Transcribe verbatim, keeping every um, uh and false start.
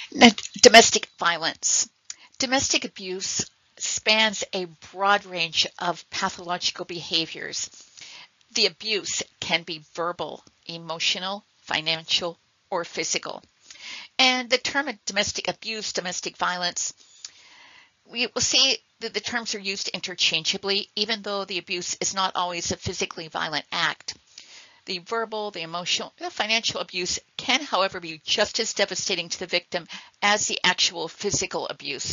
Now, domestic violence. Domestic abuse spans a broad range of pathological behaviors. The abuse can be verbal, emotional, financial, or physical. And the term domestic abuse, domestic violence, we will see that the terms are used interchangeably, even though the abuse is not always a physically violent act. The verbal, the emotional, the financial abuse can, however, be just as devastating to the victim as the actual physical abuse.